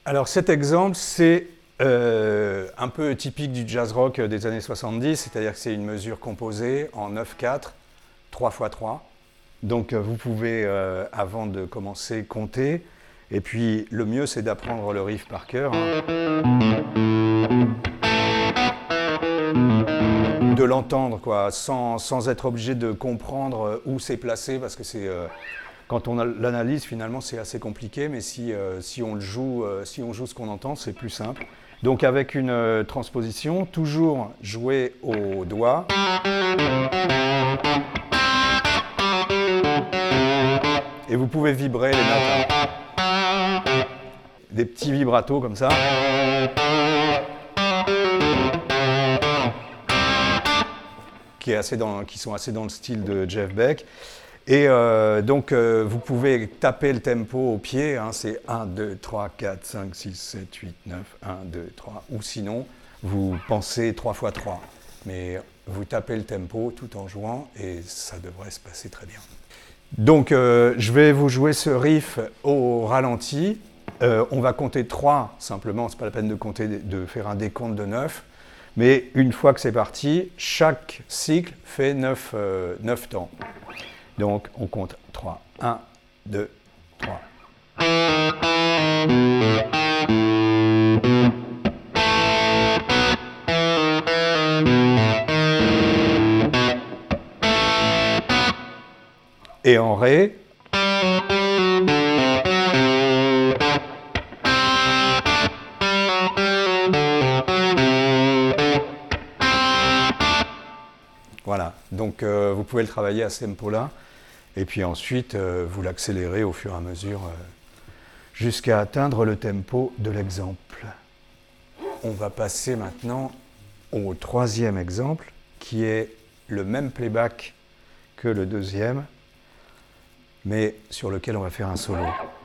Alors cet exemple, c'est un peu typique du jazz rock des années 70, c'est-à-dire que c'est une mesure composée en 9/4, 3x3. Donc vous pouvez, avant de commencer, compter. Et puis le mieux, c'est d'apprendre le riff par cœur. De l'entendre, quoi, sans être obligé de comprendre où c'est placé, parce que c'est... quand on l'analyse, finalement, c'est assez compliqué, mais si on joue ce qu'on entend, c'est plus simple. Donc avec une transposition, toujours jouer au doigt. Et vous pouvez vibrer les notes. Des petits vibratos comme ça. Qui sont assez dans le style de Jeff Beck. Et donc, vous pouvez taper le tempo au pied, hein, c'est 1, 2, 3, 4, 5, 6, 7, 8, 9, 1, 2, 3. Ou sinon, vous pensez 3x3. Mais vous tapez le tempo tout en jouant et ça devrait se passer très bien. Donc, je vais vous jouer ce riff au ralenti. On va compter 3 simplement, c'est pas la peine de faire un décompte de 9. Mais une fois que c'est parti, chaque cycle fait 9 temps. Donc, on compte 3. 1, 2, 3. Et en Ré. Voilà, donc vous pouvez le travailler à ce tempo-là. Et puis ensuite, vous l'accélérez au fur et à mesure jusqu'à atteindre le tempo de l'exemple. On va passer maintenant au troisième exemple, qui est le même playback que le deuxième, mais sur lequel on va faire un solo.